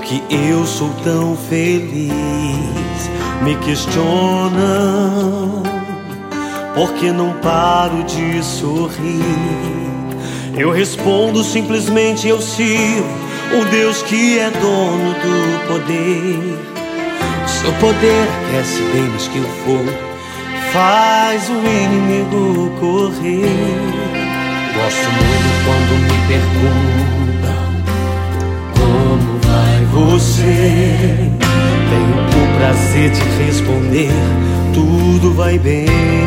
porque eu sou tão feliz. Me questionam porque não paro de sorrir. Eu respondo simplesmente: eu sirvo um Deus que é dono do poder. Seu poder cresce bem mais que o fogo, faz o inimigo correr. Gosto muito quando me perguntam: como vai você? Tenho o prazer de responder: tudo vai bem.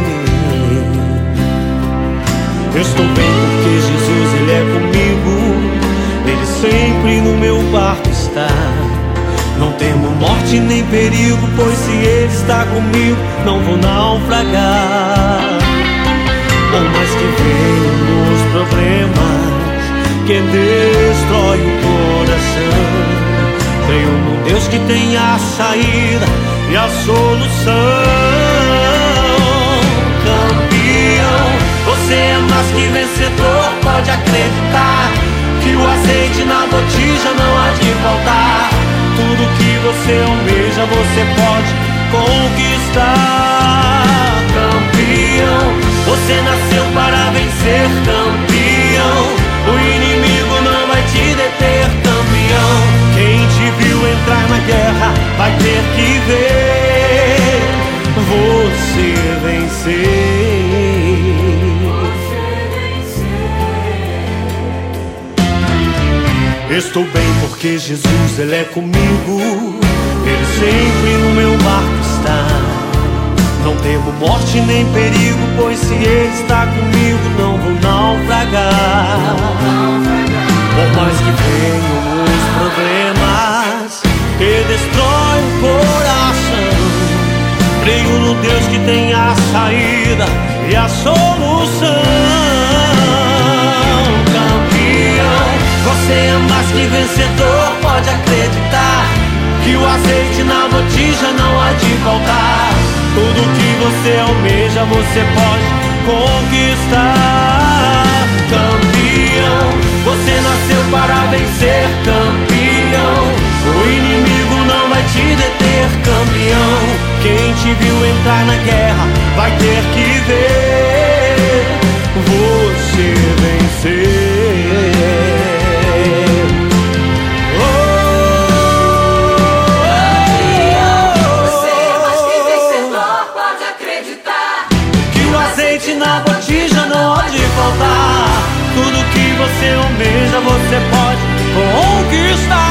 Eu estou bem porque Jesus, Ele é comigo. Ele sempre no meu barco está. Não temo morte nem perigo, pois se Ele está comigo, não vou naufragar. Por mais que venham os problemas que destrói o coração, creio num Deus que tem a saída e a solução. Campeão, você é mais que vencedor, pode acreditar que o azeite na botija não há de faltar. Tudo que você almeja, você pode conquistar. Campeão, você nasceu para vencer. Campeão, o inimigo não vai te deter. Campeão, quem te viu entrar na guerra vai ter que ver você vencer. Estou bem porque Jesus, Ele é comigo. Ele sempre no meu barco está. Não temo morte nem perigo, pois se Ele está comigo, não vou naufragar. Por mais que venham os problemas que destroem o coração, creio no Deus que tem a saída e a solução. Você é mais que vencedor, pode acreditar que o azeite na botija não há de faltar. Tudo que você almeja, você pode conquistar. Campeão, você nasceu para vencer. Campeão, o inimigo não vai te deter. Campeão, quem te viu entrar na guerra vai ter que ver você vencer. Na botija não há de faltar. Tudo que você almeja, você pode conquistar.